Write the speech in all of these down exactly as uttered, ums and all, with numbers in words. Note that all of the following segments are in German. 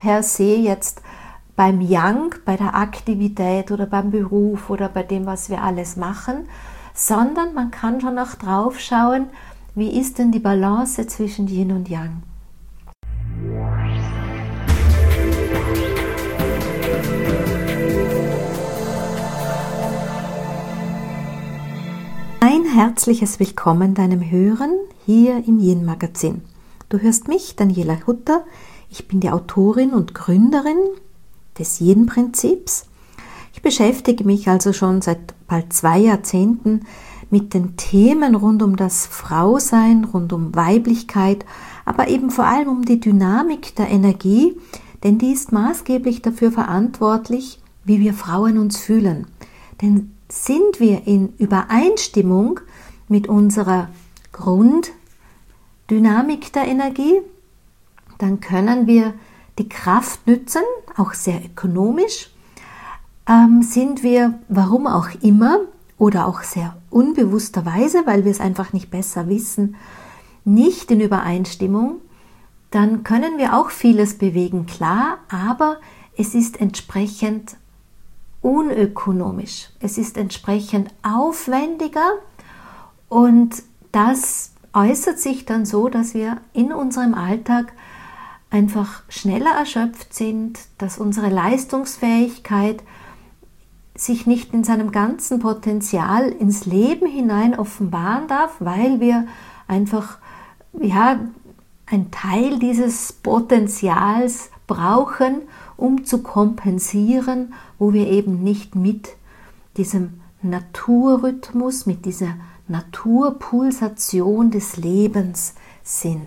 per se jetzt beim Yang, bei der Aktivität oder beim Beruf oder bei dem, was wir alles machen, sondern man kann schon auch drauf schauen, wie ist denn die Balance zwischen Yin und Yang. Ein herzliches Willkommen deinem Hören hier im Yin Magazin. Du hörst mich, Daniela Hutter. Ich bin die Autorin und Gründerin des Yin-Prinzips. Ich beschäftige mich also schon seit bald zwei Jahrzehnten mit den Themen rund um das Frausein, rund um Weiblichkeit, aber eben vor allem um die Dynamik der Energie, denn die ist maßgeblich dafür verantwortlich, wie wir Frauen uns fühlen. Denn sind wir in Übereinstimmung mit unserer Grunddynamik der Energie, dann können wir die Kraft nützen, auch sehr ökonomisch. Ähm, sind wir, warum auch immer, oder auch sehr unbewussterweise, weil wir es einfach nicht besser wissen, nicht in Übereinstimmung, dann können wir auch vieles bewegen, klar, aber es ist entsprechend unökonomisch. Es ist entsprechend aufwendiger und das äußert sich dann so, dass wir in unserem Alltag einfach schneller erschöpft sind, dass unsere Leistungsfähigkeit sich nicht in seinem ganzen Potenzial ins Leben hinein offenbaren darf, weil wir einfach ja, einen Teil dieses Potenzials brauchen, um zu kompensieren, wo wir eben nicht mit diesem Naturrhythmus, mit dieser Naturpulsation des Lebens sind.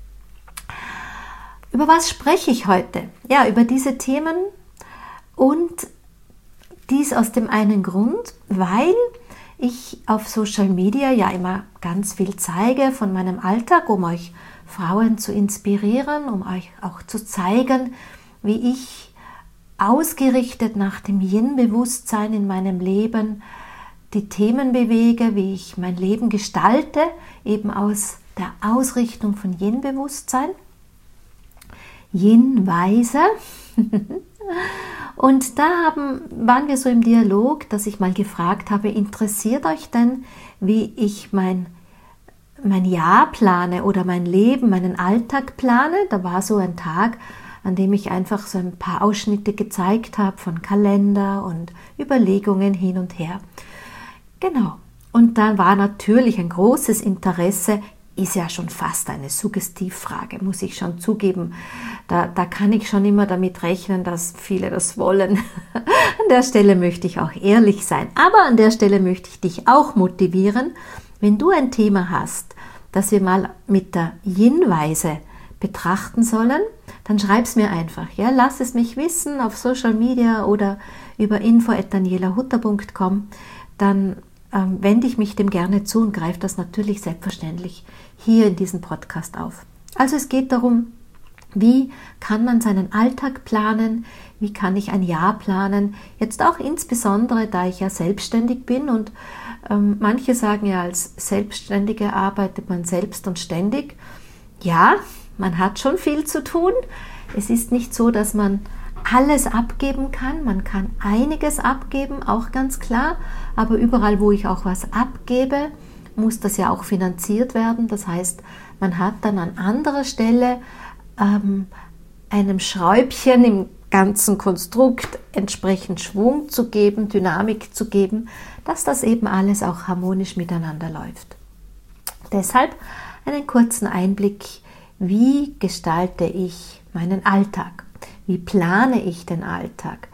Über was spreche ich heute? Ja, über diese Themen und dies aus dem einen Grund, weil ich auf Social Media ja immer ganz viel zeige von meinem Alltag, um euch Frauen zu inspirieren, um euch auch zu zeigen, wie ich ausgerichtet nach dem Yin-Bewusstsein in meinem Leben die Themen bewege, wie ich mein Leben gestalte, eben aus der Ausrichtung von Yin-Bewusstsein. Yin-Weise. Und da haben, waren wir so im Dialog, dass ich mal gefragt habe, interessiert euch denn, wie ich mein, mein Jahr plane oder mein Leben, meinen Alltag plane? Da war so ein Tag, an dem ich einfach so ein paar Ausschnitte gezeigt habe von Kalender und Überlegungen hin und her. Genau. Und dann war natürlich ein großes Interesse, ist ja schon fast eine Suggestivfrage, muss ich schon zugeben. Da, da kann ich schon immer damit rechnen, dass viele das wollen. An der Stelle möchte ich auch ehrlich sein. Aber an der Stelle möchte ich dich auch motivieren, wenn du ein Thema hast, das wir mal mit der Yin-Weise betrachten sollen, dann schreib es mir einfach. Ja? Lass es mich wissen auf Social Media oder über info at daniela hutter punkt com. Dann ähm, wende ich mich dem gerne zu und greife das natürlich selbstverständlich hier in diesem Podcast auf. Also es geht darum, wie kann man seinen Alltag planen, wie kann ich ein Jahr planen, jetzt auch insbesondere, da ich ja selbstständig bin und ähm, manche sagen ja, als Selbstständige arbeitet man selbst und ständig. Ja, man hat schon viel zu tun. Es ist nicht so, dass man alles abgeben kann. Man kann einiges abgeben, auch ganz klar. Aber überall, wo ich auch was abgebe, muss das ja auch finanziert werden. Das heißt, man hat dann an anderer Stelle ähm, einem Schräubchen im ganzen Konstrukt entsprechend Schwung zu geben, Dynamik zu geben, dass das eben alles auch harmonisch miteinander läuft. Deshalb einen kurzen Einblick, wie gestalte ich meinen Alltag? Wie plane ich den Alltag?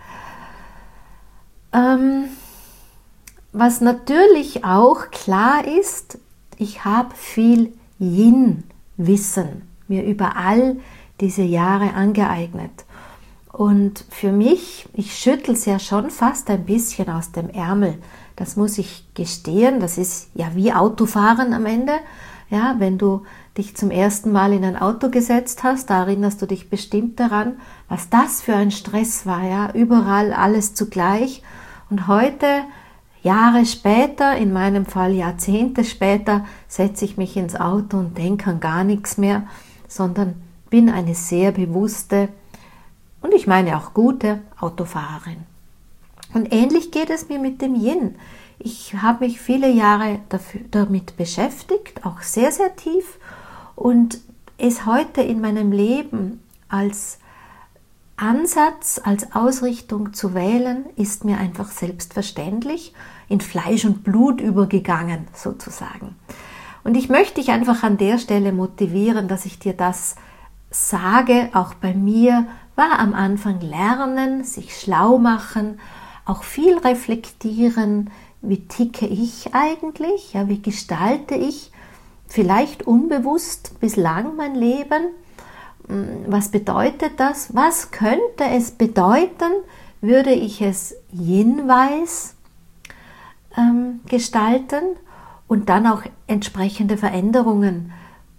Ähm, was natürlich auch klar ist, ich habe viel Yin-Wissen mir über all diese Jahre angeeignet. Und für mich, ich schüttle es ja schon fast ein bisschen aus dem Ärmel. Das muss ich gestehen, das ist ja wie Autofahren am Ende. Ja, wenn du dich zum ersten Mal in ein Auto gesetzt hast, da erinnerst du dich bestimmt daran, was das für ein Stress war, ja, überall alles zugleich. Und heute, Jahre später, in meinem Fall Jahrzehnte später, setze ich mich ins Auto und denke an gar nichts mehr, sondern bin eine sehr bewusste Und ich meine auch gute Autofahrerin. Und ähnlich geht es mir mit dem Yin. Ich habe mich viele Jahre dafür, damit beschäftigt, auch sehr, sehr tief. Und es heute in meinem Leben als Ansatz, als Ausrichtung zu wählen, ist mir einfach selbstverständlich in Fleisch und Blut übergegangen, sozusagen. Und ich möchte dich einfach an der Stelle motivieren, dass ich dir das sage. Auch bei mir war am Anfang Lernen, sich schlau machen, auch viel reflektieren, wie ticke ich eigentlich, ja, wie gestalte ich vielleicht unbewusst bislang mein Leben. Was bedeutet das? Was könnte es bedeuten, würde ich es yin-weiß ähm, gestalten und dann auch entsprechende Veränderungen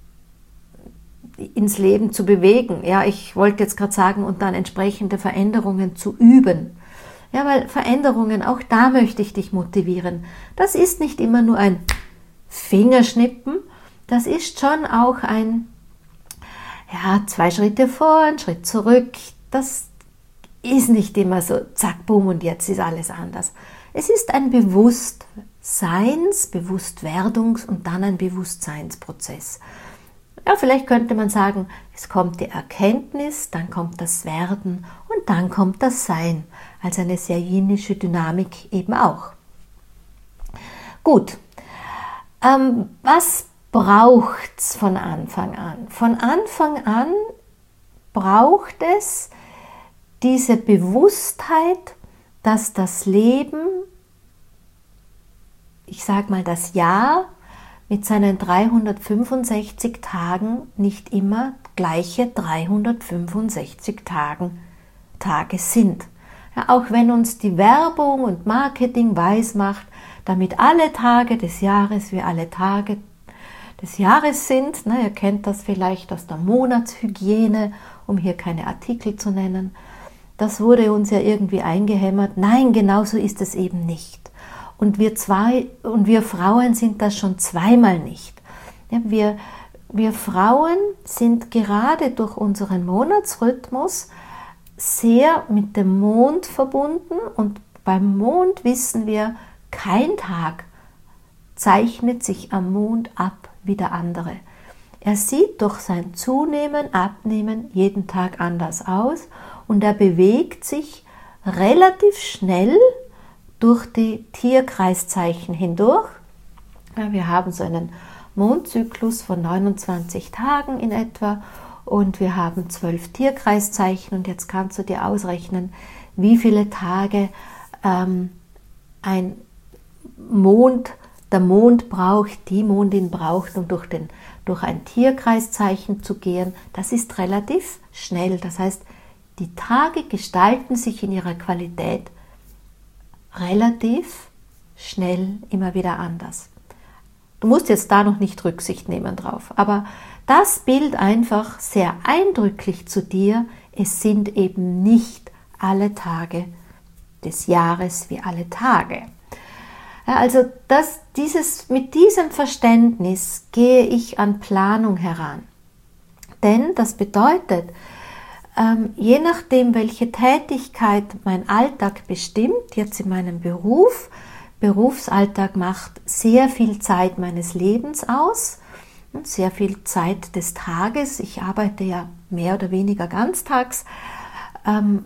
ins Leben zu bewegen? Ja, ich wollte jetzt gerade sagen, und dann entsprechende Veränderungen zu üben. Ja, weil Veränderungen, auch da möchte ich dich motivieren. Das ist nicht immer nur ein Fingerschnippen, das ist schon auch ein Ja, zwei Schritte vor, ein Schritt zurück, das ist nicht immer so, zack, boom, und jetzt ist alles anders. Es ist ein Bewusstseins-, Bewusstwerdungs- und dann ein Bewusstseinsprozess. Ja, vielleicht könnte man sagen, es kommt die Erkenntnis, dann kommt das Werden und dann kommt das Sein, als eine sehr yinische Dynamik eben auch. Gut, ähm, was braucht es von Anfang an? Von Anfang an braucht es diese Bewusstheit, dass das Leben, ich sage mal das Jahr mit seinen dreihundertfünfundsechzig Tagen nicht immer gleiche dreihundertfünfundsechzig Tagen, Tage sind. Ja, auch wenn uns die Werbung und Marketing weismacht, damit alle Tage des Jahres wie alle Tage des Jahres sind. Ne, ihr kennt das vielleicht aus der Monatshygiene, um hier keine Artikel zu nennen. Das wurde uns ja irgendwie eingehämmert. Nein, genauso ist es eben nicht. Und wir zwei und wir Frauen sind das schon zweimal nicht. Ja, wir, wir Frauen sind gerade durch unseren Monatsrhythmus sehr mit dem Mond verbunden, und beim Mond wissen wir, kein Tag zeichnet sich am Mond ab wie der andere. Er sieht durch sein Zunehmen, Abnehmen jeden Tag anders aus, und er bewegt sich relativ schnell durch die Tierkreiszeichen hindurch. Ja, wir haben so einen Mondzyklus von neunundzwanzig Tagen in etwa, und wir haben zwölf Tierkreiszeichen, und jetzt kannst du dir ausrechnen, wie viele Tage ähm, ein Mond der Mond braucht, die Mondin braucht, um durch, den, durch ein Tierkreiszeichen zu gehen. Das ist relativ schnell. Das heißt, die Tage gestalten sich in ihrer Qualität relativ schnell immer wieder anders. Du musst jetzt da noch nicht Rücksicht nehmen drauf, aber das Bild einfach sehr eindrücklich zu dir. Es sind eben nicht alle Tage des Jahres wie alle Tage. Ja, also das, dieses, mit diesem Verständnis gehe ich an Planung heran. Denn das bedeutet, ähm, je nachdem, welche Tätigkeit mein Alltag bestimmt, jetzt in meinem Beruf, Berufsalltag macht sehr viel Zeit meines Lebens aus, sehr viel Zeit des Tages. Ich arbeite ja mehr oder weniger ganztags, ähm,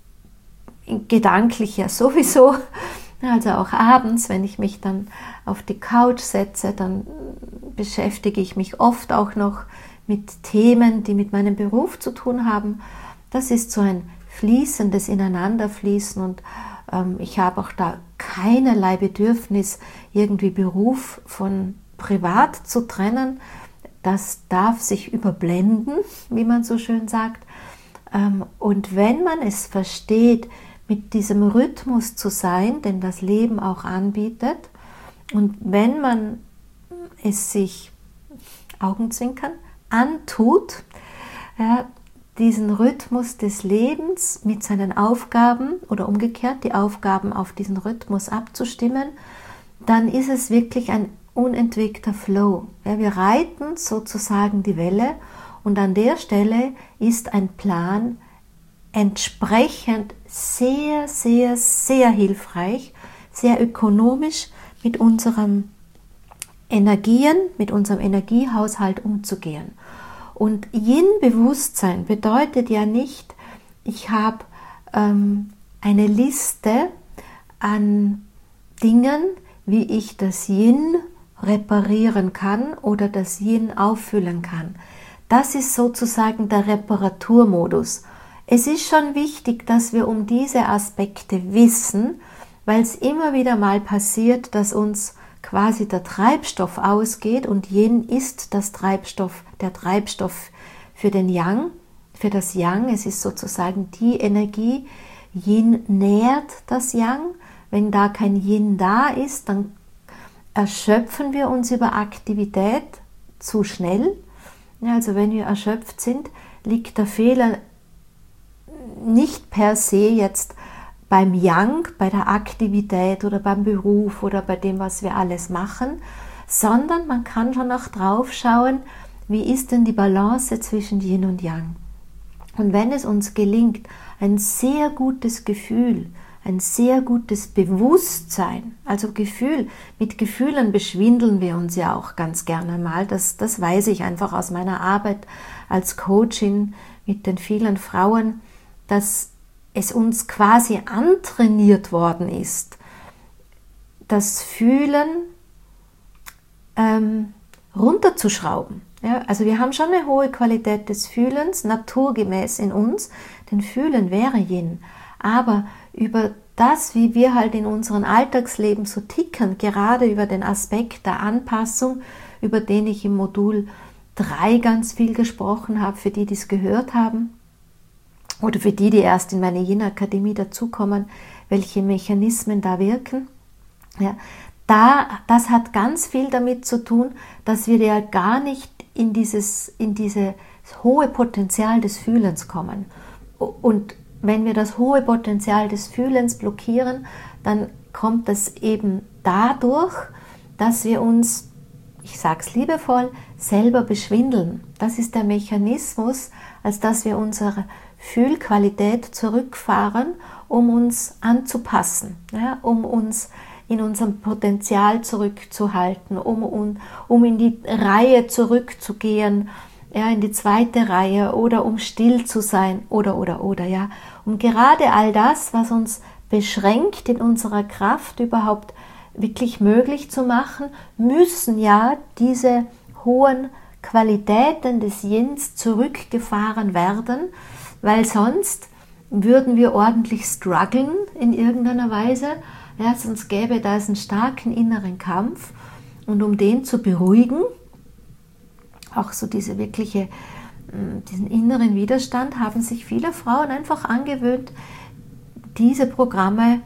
gedanklich ja sowieso. Also auch abends, wenn ich mich dann auf die Couch setze, dann beschäftige ich mich oft auch noch mit Themen, die mit meinem Beruf zu tun haben. Das ist so ein fließendes Ineinanderfließen, und ähm, ich habe auch da keinerlei Bedürfnis, irgendwie Beruf von Privat zu trennen. Das darf sich überblenden, wie man so schön sagt. Ähm, und wenn man es versteht, mit diesem Rhythmus zu sein, den das Leben auch anbietet. Und wenn man es sich, Augenzwinkern, antut, ja, diesen Rhythmus des Lebens mit seinen Aufgaben oder umgekehrt die Aufgaben auf diesen Rhythmus abzustimmen, dann ist es wirklich ein unentwegter Flow. Ja, wir reiten sozusagen die Welle, und an der Stelle ist ein Plan entsprechend sehr, sehr, sehr hilfreich, sehr ökonomisch mit unseren Energien, mit unserem Energiehaushalt umzugehen. Und Yin-Bewusstsein bedeutet ja nicht, ich habe ähm, eine Liste an Dingen, wie ich das Yin reparieren kann oder das Yin auffüllen kann. Das ist sozusagen der Reparaturmodus. Es ist schon wichtig, dass wir um diese Aspekte wissen, weil es immer wieder mal passiert, dass uns quasi der Treibstoff ausgeht und Yin ist das Treibstoff, der Treibstoff für den Yang, für das Yang. Es ist sozusagen die Energie. Yin nährt das Yang. Wenn da kein Yin da ist, dann erschöpfen wir uns über Aktivität zu schnell. Ja, also wenn wir erschöpft sind, liegt der Fehler nicht per se jetzt beim Yang, bei der Aktivität oder beim Beruf oder bei dem, was wir alles machen, sondern man kann schon auch drauf schauen, wie ist denn die Balance zwischen Yin und Yang. Und wenn es uns gelingt, ein sehr gutes Gefühl, ein sehr gutes Bewusstsein, also Gefühl, mit Gefühlen beschwindeln wir uns ja auch ganz gerne mal, das, das weiß ich einfach aus meiner Arbeit als Coachin mit den vielen Frauen, dass es uns quasi antrainiert worden ist, das Fühlen ähm, runterzuschrauben. Ja, also wir haben schon eine hohe Qualität des Fühlens, naturgemäß in uns, denn Fühlen wäre Yin. Aber über das, wie wir halt in unserem Alltagsleben so ticken, gerade über den Aspekt der Anpassung, über den ich im Modul drei ganz viel gesprochen habe, für die, die es gehört haben, oder für die, die erst in meine Yin-Akademie dazukommen, welche Mechanismen da wirken. Ja, da, das hat ganz viel damit zu tun, dass wir ja gar nicht in dieses, in dieses hohe Potenzial des Fühlens kommen. Und wenn wir das hohe Potenzial des Fühlens blockieren, dann kommt es eben dadurch, dass wir uns, ich sage es liebevoll, selber beschwindeln. Das ist der Mechanismus, als dass wir unsere Fühlqualität zurückfahren, um uns anzupassen, ja, um uns in unserem Potenzial zurückzuhalten, um, um, um in die Reihe zurückzugehen, ja, in die zweite Reihe oder um still zu sein oder, oder, oder, ja. Um gerade all das, was uns beschränkt in unserer Kraft überhaupt wirklich möglich zu machen, müssen ja diese hohen Qualitäten des Yins zurückgefahren werden, weil sonst würden wir ordentlich strugglen in irgendeiner Weise, ja, sonst gäbe da einen starken inneren Kampf und um den zu beruhigen, auch so diese wirkliche, diesen inneren Widerstand, haben sich viele Frauen einfach angewöhnt, diese Programme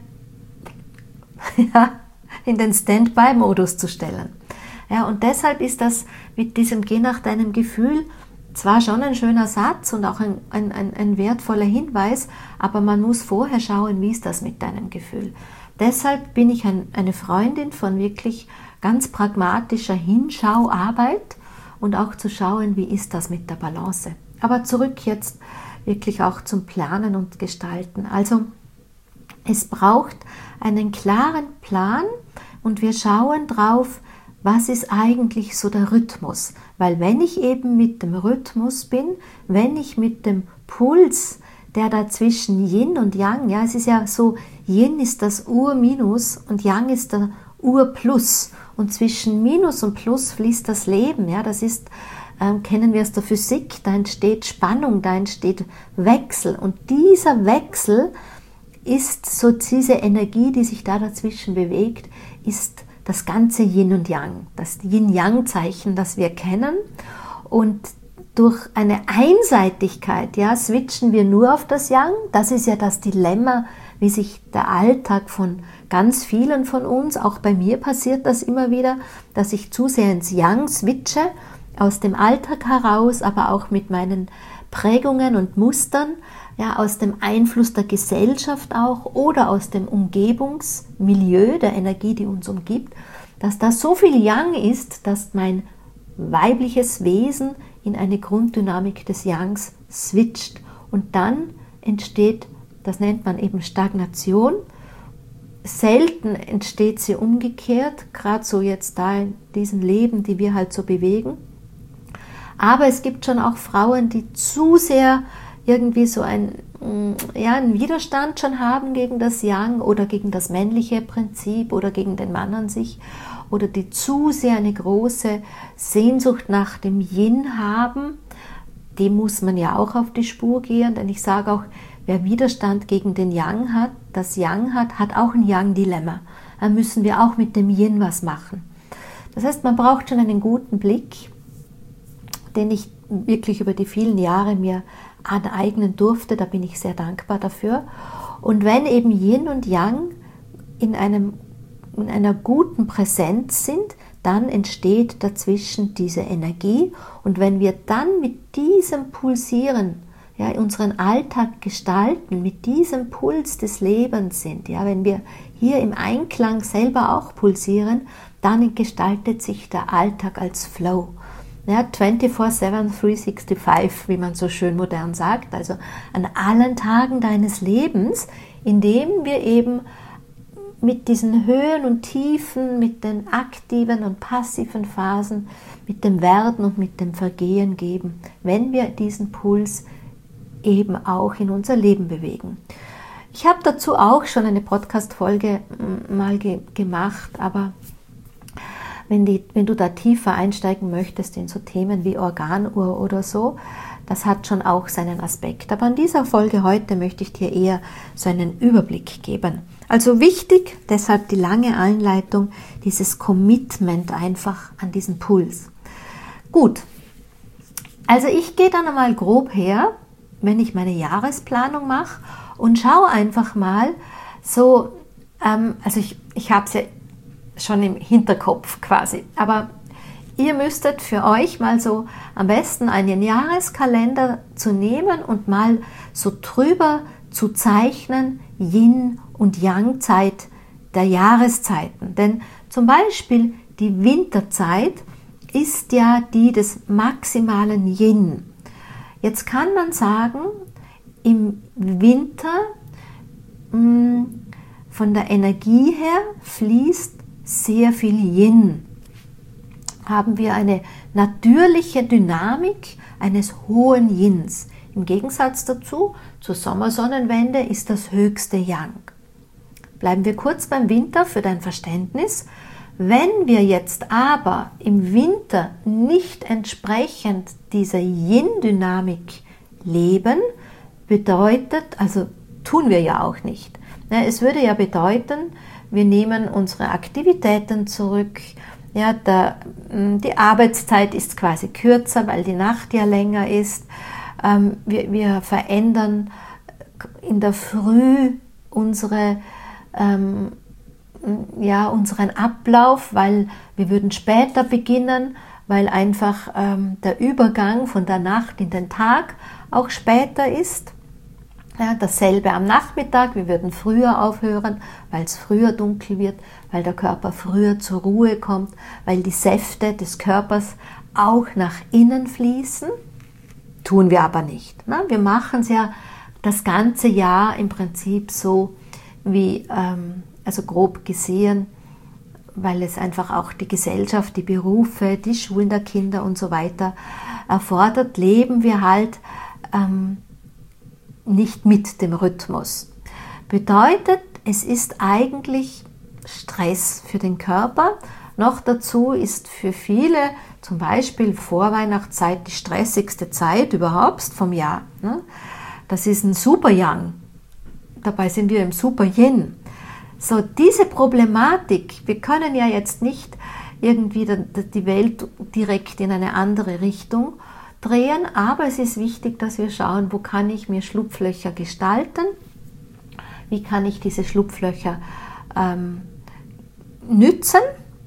ja, in den Standby-Modus zu stellen. Ja, und deshalb ist das mit diesem Geh nach deinem Gefühl zwar schon ein schöner Satz und auch ein, ein, ein, ein wertvoller Hinweis, aber man muss vorher schauen, wie ist das mit deinem Gefühl. Deshalb bin ich ein, eine Freundin von wirklich ganz pragmatischer Hinschauarbeit und auch zu schauen, wie ist das mit der Balance. Aber zurück jetzt wirklich auch zum Planen und Gestalten. Also es braucht einen klaren Plan und wir schauen drauf, was ist eigentlich so der Rhythmus. Weil wenn ich eben mit dem Rhythmus bin, wenn ich mit dem Puls, der da zwischen Yin und Yang, ja, es ist ja so, Yin ist das Ur-Minus und Yang ist der Ur-Plus. Und zwischen Minus und Plus fließt das Leben, ja, das ist, ähm, kennen wir aus der Physik, da entsteht Spannung, da entsteht Wechsel. Und dieser Wechsel ist so diese Energie, die sich da dazwischen bewegt, ist das ganze Yin und Yang, das Yin-Yang-Zeichen, das wir kennen. Und durch eine Einseitigkeit, ja, switchen wir nur auf das Yang. Das ist ja das Dilemma, wie sich der Alltag von ganz vielen von uns, auch bei mir passiert das immer wieder, dass ich zu sehr ins Yang switche, aus dem Alltag heraus, aber auch mit meinen Prägungen und Mustern, ja, aus dem Einfluss der Gesellschaft auch oder aus dem Umgebungsmilieu, der Energie, die uns umgibt, dass da so viel Yang ist, dass mein weibliches Wesen in eine Grunddynamik des Yangs switcht und dann entsteht, das nennt man eben Stagnation. Selten entsteht sie umgekehrt, gerade so jetzt da in diesen Leben, die wir halt so bewegen. Aber es gibt schon auch Frauen, die zu sehr irgendwie so ein, ja, einen Widerstand schon haben gegen das Yang oder gegen das männliche Prinzip oder gegen den Mann an sich, oder die zu sehr eine große Sehnsucht nach dem Yin haben. Dem muss man ja auch auf die Spur gehen, denn ich sage auch, wer Widerstand gegen den Yang hat, das Yang hat, hat auch ein Yang-Dilemma. Da müssen wir auch mit dem Yin was machen. Das heißt, man braucht schon einen guten Blick, den ich wirklich über die vielen Jahre mir aneignen durfte. Da bin ich sehr dankbar dafür. Und wenn eben Yin und Yang in, einem, in einer guten Präsenz sind, dann entsteht dazwischen diese Energie. Und wenn wir dann mit diesem Pulsieren, ja, unseren Alltag gestalten, mit diesem Puls des Lebens sind, ja, wenn wir hier im Einklang selber auch pulsieren, dann gestaltet sich der Alltag als Flow. Ja, vierundzwanzig sieben, dreihundertfünfundsechzig, wie man so schön modern sagt, also an allen Tagen deines Lebens, indem wir eben mit diesen Höhen und Tiefen, mit den aktiven und passiven Phasen, mit dem Werden und mit dem Vergehen geben, wenn wir diesen Puls eben auch in unser Leben bewegen. Ich habe dazu auch schon eine Podcast-Folge mal ge- gemacht, aber wenn, die, wenn du da tiefer einsteigen möchtest in so Themen wie Organuhr oder so, das hat schon auch seinen Aspekt. Aber in dieser Folge heute möchte ich dir eher so einen Überblick geben. Also wichtig, deshalb die lange Einleitung, dieses Commitment einfach an diesen Puls. Gut, also ich gehe dann einmal grob her, wenn ich meine Jahresplanung mache und schaue einfach mal so, ähm, also ich, ich habe es ja schon im Hinterkopf quasi, aber ihr müsstet für euch mal so am besten einen Jahreskalender zu nehmen und mal so drüber zu zeichnen, Yin- und Yang-Zeit der Jahreszeiten. Denn zum Beispiel die Winterzeit ist ja die des maximalen Yin. Jetzt kann man sagen, im Winter mh, von der Energie her fließt sehr viel Yin. Haben wir eine natürliche Dynamik eines hohen Yins. Im Gegensatz dazu, zur Sommersonnenwende ist das höchste Yang. Bleiben wir kurz beim Winter für dein Verständnis. Wenn wir jetzt aber im Winter nicht entsprechend dieser Yin-Dynamik leben, bedeutet, also tun wir ja auch nicht. Es würde ja bedeuten, wir nehmen unsere Aktivitäten zurück, ja, der, die Arbeitszeit ist quasi kürzer, weil die Nacht ja länger ist. Ähm, wir, wir verändern in der Früh unsere, ähm, ja, unseren Ablauf, weil wir würden später beginnen, weil einfach ähm, der Übergang von der Nacht in den Tag auch später ist. Ja, dasselbe am Nachmittag, wir würden früher aufhören, weil es früher dunkel wird, weil der Körper früher zur Ruhe kommt, weil die Säfte des Körpers auch nach innen fließen. Tun wir aber nicht. Ne? Wir machen es ja das ganze Jahr im Prinzip so, wie, ähm, also grob gesehen, weil es einfach auch die Gesellschaft, die Berufe, die Schulen der Kinder und so weiter erfordert, leben wir halt ähm, nicht mit dem Rhythmus. Bedeutet, es ist eigentlich Stress für den Körper. Noch dazu ist für viele zum Beispiel Vorweihnachtszeit die stressigste Zeit überhaupt vom Jahr. Das ist ein Super Yang. Dabei sind wir im Super Yin. So, diese Problematik, wir können ja jetzt nicht irgendwie die Welt direkt in eine andere Richtung drehen, aber es ist wichtig, dass wir schauen, wo kann ich mir Schlupflöcher gestalten, wie kann ich diese Schlupflöcher ähm, nützen,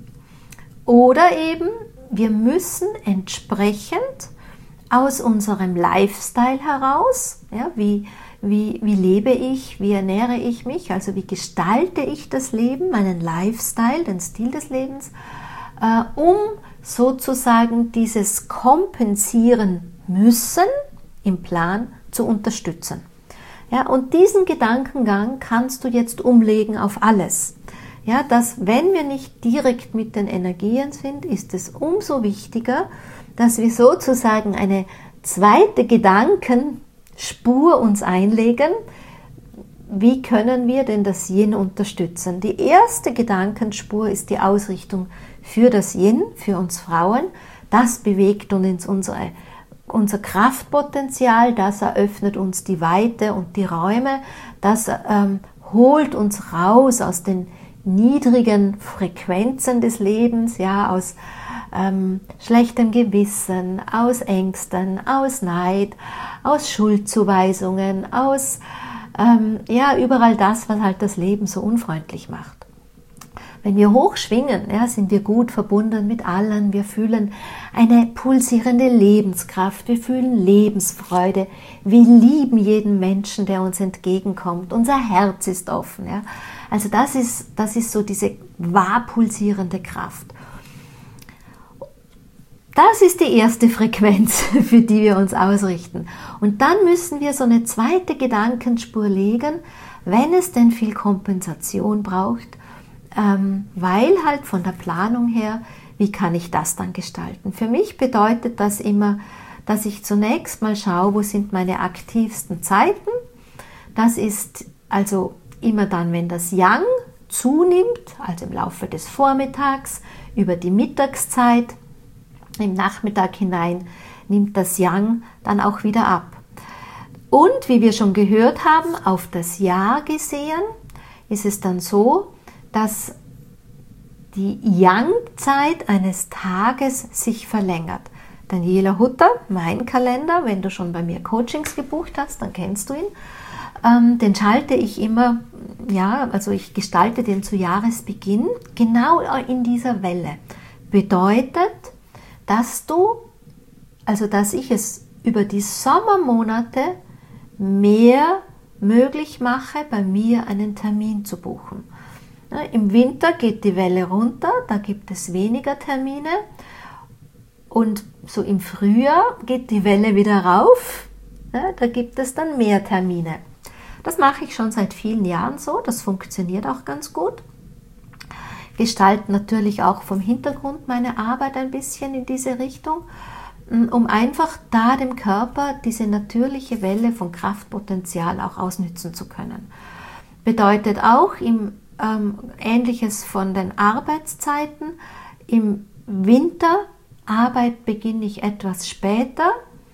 oder eben wir müssen entsprechend aus unserem Lifestyle heraus, ja, wie, wie, wie lebe ich, wie ernähre ich mich, also wie gestalte ich das Leben, meinen Lifestyle, den Stil des Lebens, äh, um sozusagen dieses Kompensieren müssen im Plan zu unterstützen. Ja, und diesen Gedankengang kannst du jetzt umlegen auf alles. Ja, dass wenn wir nicht direkt mit den Energien sind, ist es umso wichtiger, dass wir sozusagen eine zweite Gedankenspur uns einlegen. Wie können wir denn das Yin unterstützen? Die erste Gedankenspur ist die Ausrichtung für das Yin, für uns Frauen. Das bewegt uns unsere, unser Kraftpotenzial, das eröffnet uns die Weite und die Räume, das ähm, holt uns raus aus den niedrigen Frequenzen des Lebens, ja, aus ähm, schlechtem Gewissen, aus Ängsten, aus Neid, aus Schuldzuweisungen, aus ähm, ja, überall das, was halt das Leben so unfreundlich macht. Wenn wir hoch schwingen, ja, sind wir gut verbunden mit allen, wir fühlen eine pulsierende Lebenskraft, wir fühlen Lebensfreude, wir lieben jeden Menschen, der uns entgegenkommt, unser Herz ist offen. Ja. Also das ist, das ist so diese wahr pulsierende Kraft. Das ist die erste Frequenz, für die wir uns ausrichten. Und dann müssen wir so eine zweite Gedankenspur legen, wenn es denn viel Kompensation braucht, ähm, weil halt von der Planung her, wie kann ich das dann gestalten? Für mich bedeutet das immer, dass ich zunächst mal schaue, wo sind meine aktivsten Zeiten. Das ist also immer dann, wenn das Yang zunimmt, also im Laufe des Vormittags, über die Mittagszeit, im Nachmittag hinein nimmt das Yang dann auch wieder ab. Und wie wir schon gehört haben, auf das Jahr gesehen, ist es dann so, dass die Yang-Zeit eines Tages sich verlängert. Daniela Hutter, mein Kalender, wenn du schon bei mir Coachings gebucht hast, dann kennst du ihn. Ähm, den schalte ich immer, ja, also ich gestalte den zu Jahresbeginn, genau in dieser Welle. Bedeutet, dass du, also dass ich es über die Sommermonate mehr möglich mache, bei mir einen Termin zu buchen. Ja, im Winter geht die Welle runter, da gibt es weniger Termine und so im Frühjahr geht die Welle wieder rauf, ja, da gibt es dann mehr Termine. Das mache ich schon seit vielen Jahren so, das funktioniert auch ganz gut. Gestalte natürlich auch vom Hintergrund meine Arbeit ein bisschen in diese Richtung, um einfach da dem Körper diese natürliche Welle von Kraftpotenzial auch ausnützen zu können. Bedeutet auch im, ähm, Ähnliches von den Arbeitszeiten. Im Winter Arbeit beginne ich etwas später,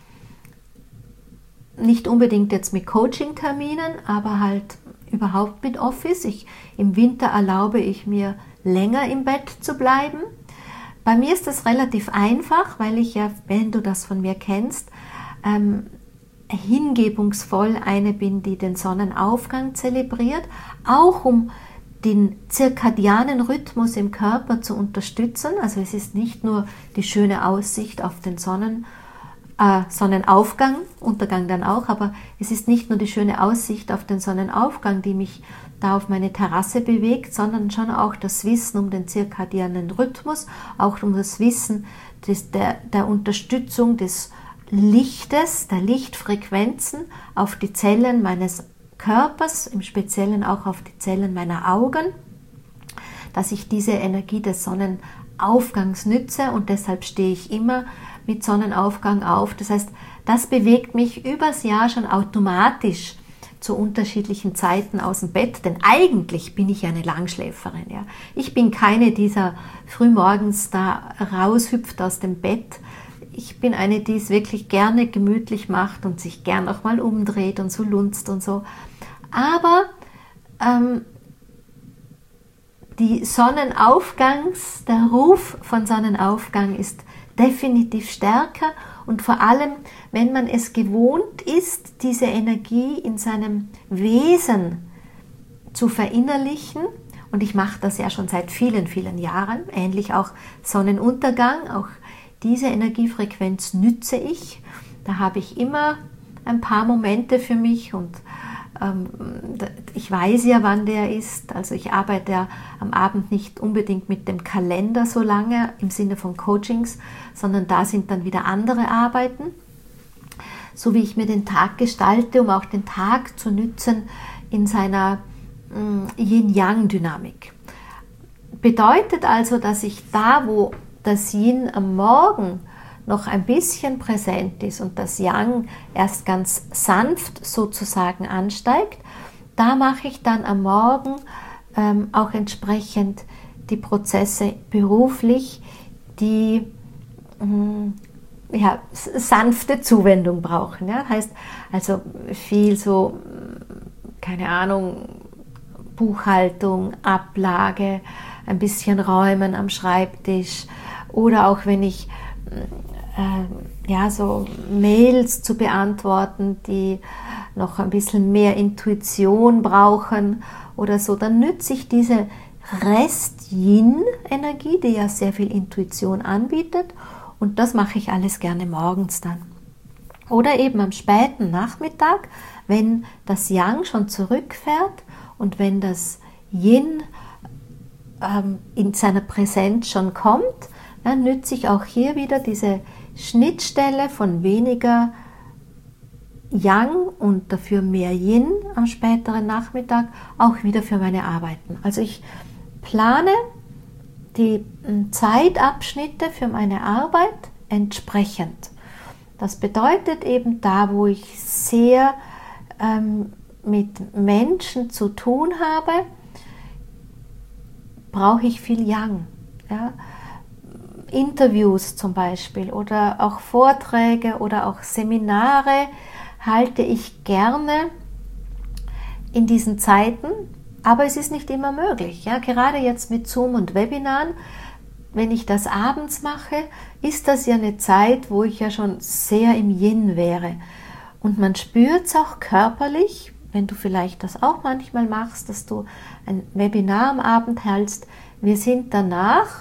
nicht unbedingt jetzt mit Coaching-Terminen, aber halt überhaupt mit Office. Ich, im Winter erlaube ich mir länger im Bett zu bleiben. Bei mir ist das relativ einfach, weil ich ja, wenn du das von mir kennst, ähm, hingebungsvoll eine bin, die den Sonnenaufgang zelebriert, auch um den zirkadianen Rhythmus im Körper zu unterstützen. Also es ist nicht nur die schöne Aussicht auf den Sonnen, äh, Sonnenaufgang, Untergang dann auch, aber es ist nicht nur die schöne Aussicht auf den Sonnenaufgang, die mich da auf meine Terrasse bewegt, sondern schon auch das Wissen um den zirkadianen Rhythmus, auch um das Wissen des, der, der Unterstützung des Lichtes, der Lichtfrequenzen auf die Zellen meines Körpers, im Speziellen auch auf die Zellen meiner Augen, dass ich diese Energie des Sonnenaufgangs nütze und deshalb stehe ich immer mit Sonnenaufgang auf. Das heißt, das bewegt mich übers Jahr schon automatisch zu unterschiedlichen Zeiten aus dem Bett, denn eigentlich bin ich eine Langschläferin. Ja. Ich bin keine, die dieser frühmorgens da raushüpft aus dem Bett. Ich bin eine, die es wirklich gerne gemütlich macht und sich gern auch mal umdreht und so lunzt und so. Aber ähm, die Sonnenaufgangs, der Ruf von Sonnenaufgang ist definitiv stärker und vor allem, wenn man es gewohnt ist, diese Energie in seinem Wesen zu verinnerlichen, und ich mache das ja schon seit vielen, vielen Jahren, ähnlich auch Sonnenuntergang, auch diese Energiefrequenz nütze ich. Da habe ich immer ein paar Momente für mich und ähm, ich weiß ja, wann der ist. Also ich arbeite ja am Abend nicht unbedingt mit dem Kalender so lange im Sinne von Coachings, sondern da sind dann wieder andere Arbeiten. so wie ich mir den Tag gestalte, um auch den Tag zu nützen in seiner äh, Yin-Yang-Dynamik. Bedeutet also, dass ich da, wo das Yin am Morgen noch ein bisschen präsent ist und das Yang erst ganz sanft sozusagen ansteigt, da mache ich dann am Morgen ähm, auch entsprechend die Prozesse beruflich, die ähm, ja, sanfte Zuwendung brauchen. Ja? Heißt also viel so, keine Ahnung, Buchhaltung, Ablage, ein bisschen räumen am Schreibtisch oder auch wenn ich äh, ja, so Mails zu beantworten, die noch ein bisschen mehr Intuition brauchen oder so, dann nütze ich diese Rest-Yin-Energie, die ja sehr viel Intuition anbietet, und das mache ich alles gerne morgens dann. Oder eben am späten Nachmittag, wenn das Yang schon zurückfährt und wenn das Yin ähm, in seiner Präsenz schon kommt, dann nütze ich auch hier wieder diese Schnittstelle von weniger Yang und dafür mehr Yin am späteren Nachmittag auch wieder für meine Arbeiten. Also ich plane die Zeitabschnitte für meine Arbeit entsprechend. Das bedeutet eben, da wo ich sehr ähm, mit Menschen zu tun habe, brauche ich viel Yang. Ja? Interviews zum Beispiel oder auch Vorträge oder auch Seminare halte ich gerne in diesen Zeiten, aber es ist nicht immer möglich. Ja? Gerade jetzt mit Zoom und Webinaren, wenn ich das abends mache, ist das ja eine Zeit, wo ich ja schon sehr im Yin wäre. Und man spürt es auch körperlich, wenn du vielleicht das auch manchmal machst, dass du ein Webinar am Abend hältst. Wir sind danach,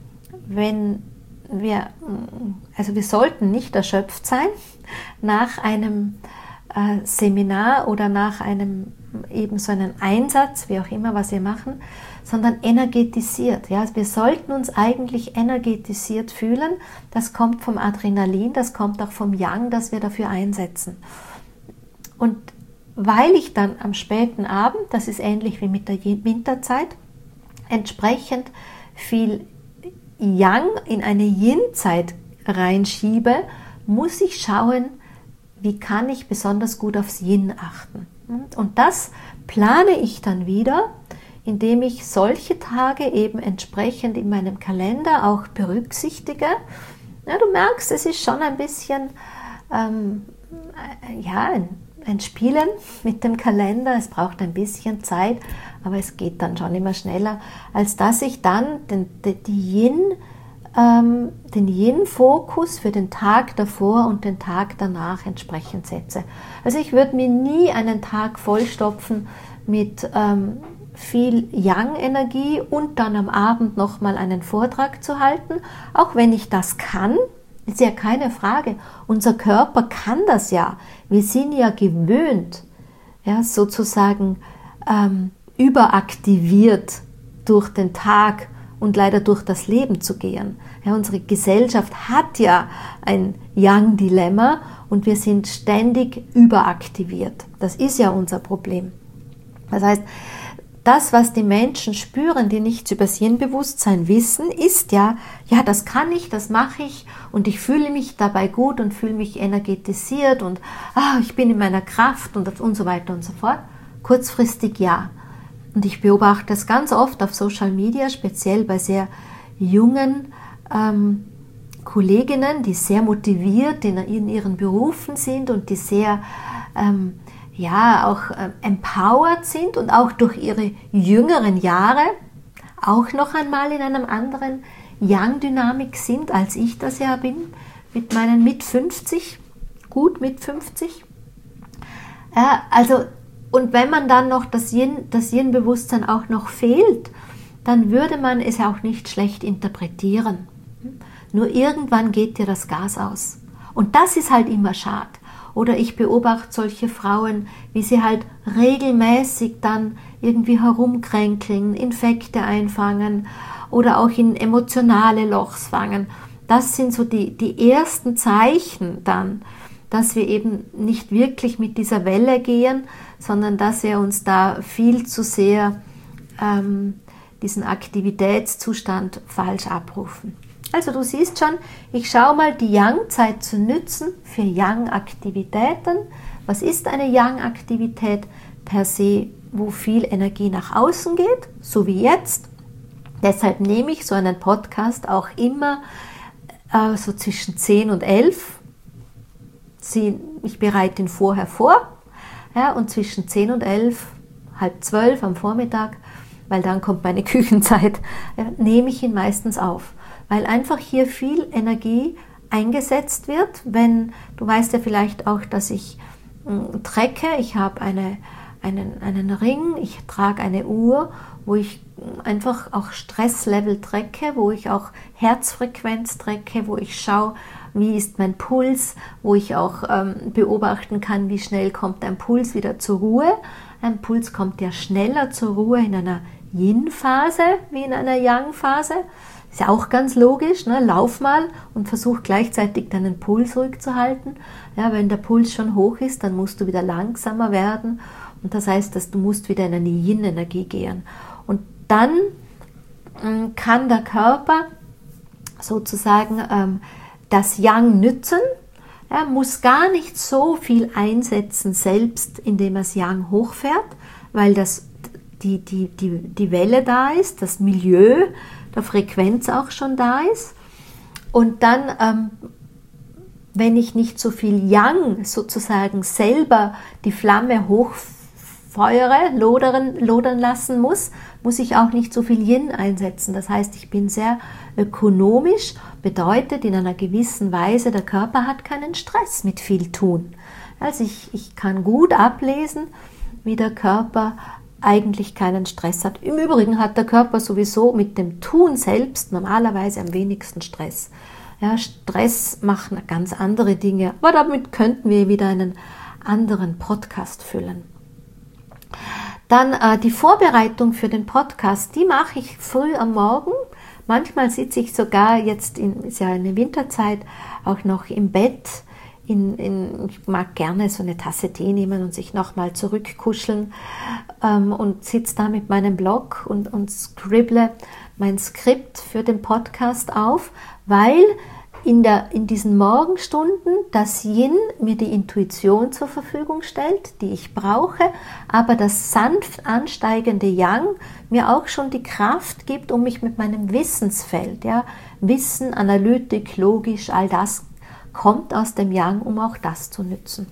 wenn wir, also wir sollten nicht erschöpft sein nach einem äh, Seminar oder nach einem eben so einen Einsatz, wie auch immer, was wir machen, sondern energetisiert. Ja? Also wir sollten uns eigentlich energetisiert fühlen. Das kommt vom Adrenalin, das kommt auch vom Yang, das wir dafür einsetzen. Und weil ich dann am späten Abend, das ist ähnlich wie mit der Winterzeit, entsprechend viel Yang in eine Yin-Zeit reinschiebe, muss ich schauen, wie kann ich besonders gut aufs Yin achten. Und das plane ich dann wieder, indem ich solche Tage eben entsprechend in meinem Kalender auch berücksichtige. Ja, du merkst, es ist schon ein bisschen ähm, ja, ein, ein Spielen mit dem Kalender. Es braucht ein bisschen Zeit, aber es geht dann schon immer schneller, als dass ich dann den, die Yin, ähm, den Yin-Fokus für den Tag davor und den Tag danach entsprechend setze. Also ich würde mir nie einen Tag vollstopfen mit ähm, viel Yang-Energie und dann am Abend nochmal einen Vortrag zu halten, auch wenn ich das kann, ist ja keine Frage. Unser Körper kann das ja. Wir sind ja gewöhnt, ja, sozusagen ähm, überaktiviert durch den Tag und leider durch das Leben zu gehen. Ja, unsere Gesellschaft hat ja ein Yang-Dilemma und wir sind ständig überaktiviert. Das ist ja unser Problem. Das heißt, das, was die Menschen spüren, die nichts über das Yin-Bewusstsein wissen, ist ja, ja, das kann ich, das mache ich und ich fühle mich dabei gut und fühle mich energetisiert und ah, ich bin in meiner Kraft und, und so weiter und so fort. Kurzfristig ja. Und ich beobachte das ganz oft auf Social Media, speziell bei sehr jungen ähm, Kolleginnen, die sehr motiviert in, in ihren Berufen sind und die sehr ähm, ja, auch äh, empowered sind und auch durch ihre jüngeren Jahre auch noch einmal in einem anderen Yang-Dynamik sind, als ich das ja bin, mit meinen mit fünfzig, gut mit fünfzig. Äh, also, und wenn man dann noch das Yin, das Yin-Bewusstsein auch noch fehlt, dann würde man es auch nicht schlecht interpretieren. Nur irgendwann geht dir das Gas aus. Und das ist halt immer schade. Oder ich beobachte solche Frauen, wie sie halt regelmäßig dann irgendwie herumkränkeln, Infekte einfangen oder auch in emotionale Lochs fangen. Das sind so die, die ersten Zeichen dann, dass wir eben nicht wirklich mit dieser Welle gehen, sondern dass wir uns da viel zu sehr ähm, diesen Aktivitätszustand falsch abrufen. Also du siehst schon, ich schaue mal, die Yang-Zeit zu nützen für Yang-Aktivitäten. Was ist eine Yang-Aktivität? Per se, wo viel Energie nach außen geht, so wie jetzt. Deshalb nehme ich so einen Podcast auch immer äh, so zwischen zehn und elf. Ich bereite ihn vorher vor, ja, und zwischen zehn und elf, halb zwölf am Vormittag, weil dann kommt meine Küchenzeit, ja, nehme ich ihn meistens auf. Weil einfach hier viel Energie eingesetzt wird. Wenn, du weißt ja vielleicht auch, dass ich äh, trecke, ich habe eine, einen, einen Ring, ich trage eine Uhr, wo ich einfach auch Stresslevel trecke, wo ich auch Herzfrequenz trecke, wo ich schaue, wie ist mein Puls, wo ich auch ähm, beobachten kann, wie schnell kommt ein Puls wieder zur Ruhe. Ein Puls kommt ja schneller zur Ruhe in einer Yin-Phase wie in einer Yang-Phase. Ist ja auch ganz logisch, ne? Lauf mal und versuch gleichzeitig deinen Puls ruhig zu halten. Ja, wenn der Puls schon hoch ist, dann musst du wieder langsamer werden. Und das heißt, dass du musst wieder in eine Yin-Energie gehen. Und dann ähm, kann der Körper sozusagen ähm, das Yang nützen. Er muss gar nicht so viel einsetzen selbst, indem er das Yang hochfährt, weil das, die, die, die, die Welle da ist, das Milieu der Frequenz auch schon da ist. Und dann, ähm, wenn ich nicht so viel Yang sozusagen selber die Flamme hochfeuere, lodern, lodern lassen muss, muss ich auch nicht so viel Yin einsetzen. Das heißt, ich bin sehr ökonomisch, bedeutet in einer gewissen Weise, der Körper hat keinen Stress mit viel tun. Also ich, ich kann gut ablesen, wie der Körper eigentlich keinen Stress hat. Im Übrigen hat der Körper sowieso mit dem Tun selbst normalerweise am wenigsten Stress. Ja, Stress machen ganz andere Dinge, aber damit könnten wir wieder einen anderen Podcast füllen. Dann äh, die Vorbereitung für den Podcast, die mache ich früh am Morgen. Manchmal sitze ich sogar jetzt, in, ist ja eine Winterzeit, auch noch im Bett. In, in, ich mag gerne so eine Tasse Tee nehmen und sich nochmal zurückkuscheln ähm, und sitze da mit meinem Blog und, und scribble mein Skript für den Podcast auf, weil in, der, in diesen Morgenstunden das Yin mir die Intuition zur Verfügung stellt, die ich brauche, aber das sanft ansteigende Yang mir auch schon die Kraft gibt, um mich mit meinem Wissensfeld, ja, Wissen, Analytik, logisch, all das kommt aus dem Yang, um auch das zu nützen.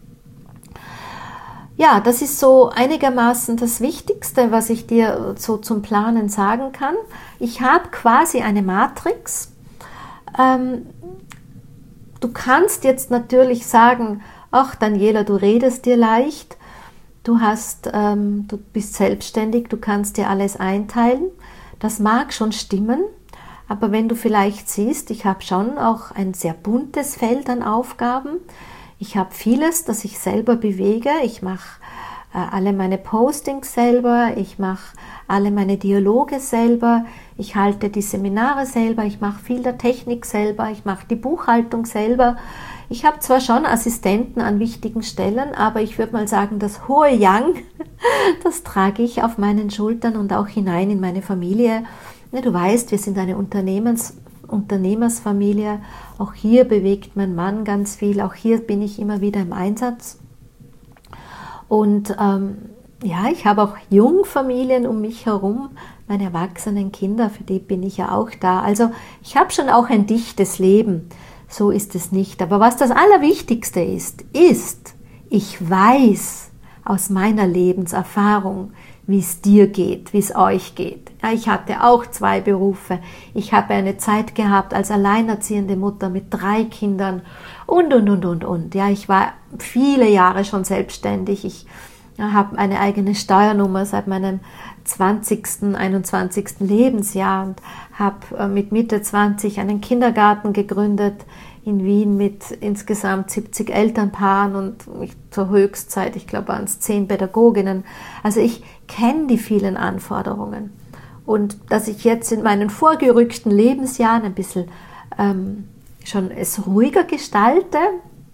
Ja, das ist so einigermaßen das Wichtigste, was ich dir so zum Planen sagen kann. Ich habe quasi eine Matrix. Ähm, du kannst jetzt natürlich sagen, ach Daniela, du redest dir leicht, du hast, ähm, du bist selbstständig, du kannst dir alles einteilen. Das mag schon stimmen. Aber wenn du vielleicht siehst, ich habe schon auch ein sehr buntes Feld an Aufgaben. Ich habe vieles, das ich selber bewege. Ich mache äh, alle meine Postings selber, ich mache alle meine Dialoge selber, ich halte die Seminare selber, ich mache viel der Technik selber, ich mache die Buchhaltung selber. Ich habe zwar schon Assistenten an wichtigen Stellen, aber ich würde mal sagen, das hohe Yang, das trage ich auf meinen Schultern und auch hinein in meine Familie. Du weißt, wir sind eine Unternehmens, Unternehmersfamilie. Auch hier bewegt mein Mann ganz viel. Auch hier bin ich immer wieder im Einsatz. Und ähm, ja, ich habe auch Jungfamilien um mich herum, meine erwachsenen Kinder, für die bin ich ja auch da. Also ich habe schon auch ein dichtes Leben. So ist es nicht. Aber was das Allerwichtigste ist, ist, ich weiß aus meiner Lebenserfahrung, wie es dir geht, wie es euch geht. Ja, ich hatte auch zwei Berufe. Ich habe eine Zeit gehabt als alleinerziehende Mutter mit drei Kindern und, und, und, und, und. Ja, ich war viele Jahre schon selbstständig. Ich ja, habe eine eigene Steuernummer seit meinem zwanzigsten, einundzwanzigsten Lebensjahr und habe äh, mit Mitte zwanzig einen Kindergarten gegründet in Wien mit insgesamt siebzig Elternpaaren und ich, zur Höchstzeit, ich glaube, waren es zehn Pädagoginnen. Also ich kenne die vielen Anforderungen. Und dass ich jetzt in meinen vorgerückten Lebensjahren ein bisschen ähm, schon es ruhiger gestalte,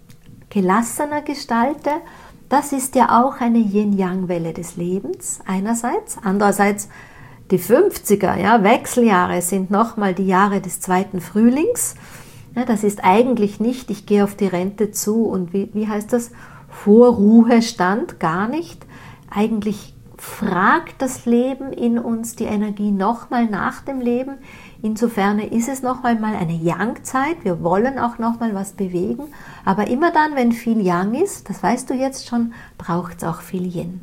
gelassener gestalte. Das ist ja auch eine Yin-Yang-Welle des Lebens einerseits. Andererseits die fünfziger, ja, Wechseljahre sind nochmal die Jahre des zweiten Frühlings. Ja, das ist eigentlich nicht, ich gehe auf die Rente zu und wie, wie heißt das? Vorruhestand, gar nicht. Eigentlich fragt das Leben in uns die Energie nochmal nach dem Leben. Insofern ist es noch einmal eine Yang-Zeit. Wir wollen auch noch mal was bewegen. Aber immer dann, wenn viel Yang ist, das weißt du jetzt schon, braucht es auch viel Yin.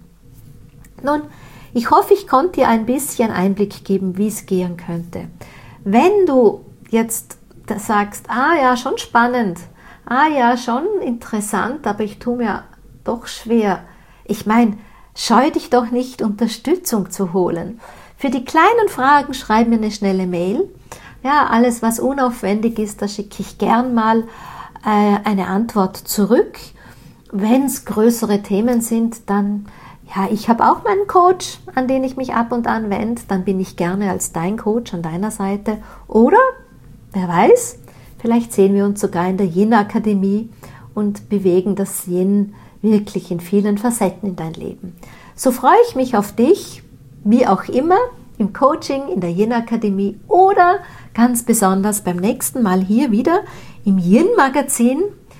Nun, ich hoffe, ich konnte dir ein bisschen Einblick geben, wie es gehen könnte. Wenn du jetzt sagst, ah ja, schon spannend, ah ja, schon interessant, aber ich tue mir doch schwer. Ich meine, scheu dich doch nicht, Unterstützung zu holen. Für die kleinen Fragen schreib mir eine schnelle Mail. Ja, alles, was unaufwendig ist, da schicke ich gern mal äh, eine Antwort zurück. Wenn es größere Themen sind, dann, ja, ich habe auch meinen Coach, an den ich mich ab und an wende. Dann bin ich gerne als dein Coach an deiner Seite. Oder, wer weiß, vielleicht sehen wir uns sogar in der Yin-Akademie und bewegen das Yin wirklich in vielen Facetten in dein Leben. So freue ich mich auf dich, wie auch immer, im Coaching, in der Yin-Akademie oder ganz besonders beim nächsten Mal hier wieder im Yin-Magazin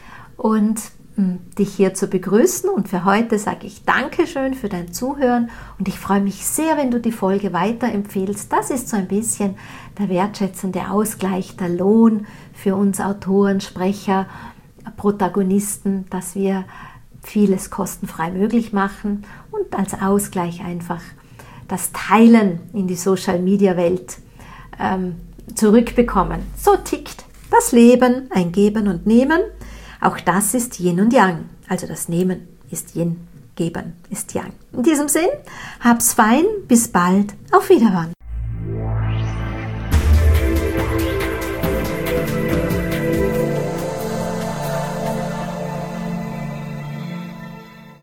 und mh, dich hier zu begrüßen. Und für heute sage ich Dankeschön für dein Zuhören und ich freue mich sehr, wenn du die Folge weiterempfehlst. Das ist so ein bisschen der wertschätzende Ausgleich, der Lohn für uns Autoren, Sprecher, Protagonisten, dass wir vieles kostenfrei möglich machen und als Ausgleich einfach das Teilen in die Social-Media-Welt ähm, zurückbekommen. So tickt das Leben, ein Geben und Nehmen. Auch das ist Yin und Yang. Also das Nehmen ist Yin, Geben ist Yang. In diesem Sinn, hab's fein, bis bald, auf Wiederhören.